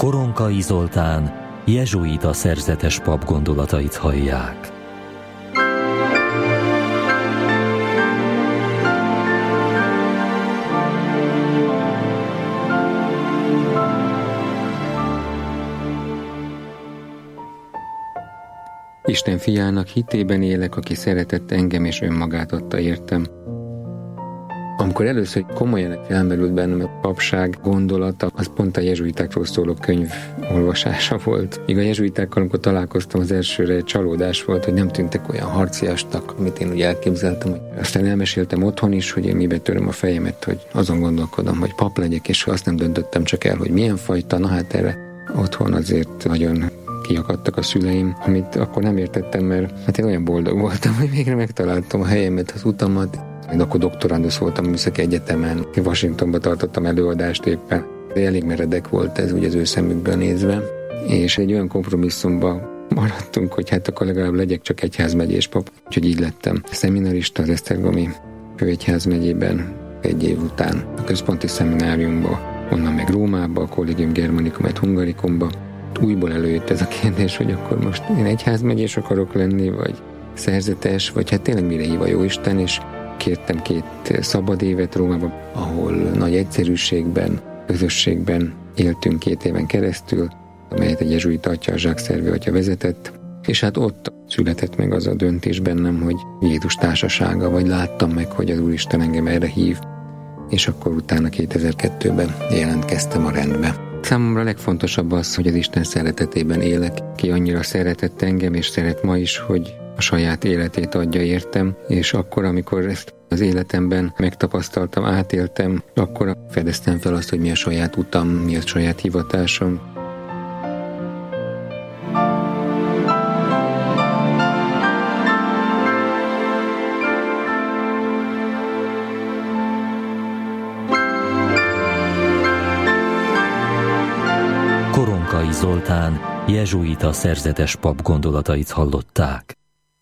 Koronkai Zoltán jezsuita szerzetes pap gondolatait hallják. Isten fiának hitében élek, aki szeretett engem és önmagát adta értem. Amikor először komolyan felmerült bennem a papság gondolata, az pont a jezsuitákról szóló könyv olvasása volt. Míg a jezsuitákkal, amikor találkoztam, az elsőre csalódás volt, hogy nem tűntek olyan harciasnak, amit én úgy elképzeltem. Aztán elmeséltem otthon is, hogy én mibe töröm a fejemet, hogy azon gondolkodom, hogy pap legyek, és azt nem döntöttem csak el, hogy milyen fajta. Na hát erre otthon azért nagyon kiakadtak a szüleim, amit akkor nem értettem, mert hát én olyan boldog voltam, hogy végre megtaláltam a helyemet, az utamat. Én akkor doktorandusz voltam a Műszaki Egyetemen, Washingtonban tartottam előadást éppen. Elég meredek volt ez úgy az ő szemükből nézve, és egy olyan kompromisszumba maradtunk, hogy hát akkor legalább legyek csak egyházmegyés pap. Úgyhogy így lettem szeminarista az Esztergomi főegyházmegyében egy év után a központi szemináriumba, onnan meg Rómába, a Collegium Germanicum et Hungaricumba. Újból előjött ez a kérdés, hogy akkor most én egyházmegyés akarok lenni, vagy szerzetes, vagy hát tényleg mire hív a Jóisten, és kértem 2 szabad évet Rómában, ahol nagy egyszerűségben, közösségben éltünk 2 éven keresztül, amelyet egy jezsuita atya, a Jacques Servet atya vezetett, és hát ott született meg az a döntés bennem, hogy Jézus társasága, vagy láttam meg, hogy az Úristen engem erre hív, és akkor utána 2002-ben jelentkeztem a rendbe. Számomra a legfontosabb az, hogy az Isten szeretetében élek, ki annyira szeretett engem, és szeret ma is, hogy a saját életét adja értem, és akkor, amikor ezt az életemben megtapasztaltam, átéltem, akkor fedeztem fel azt, hogy mi a saját utam, mi a saját hivatásom. Koronkai Zoltán jezsuita szerzetes pap gondolatait hallották.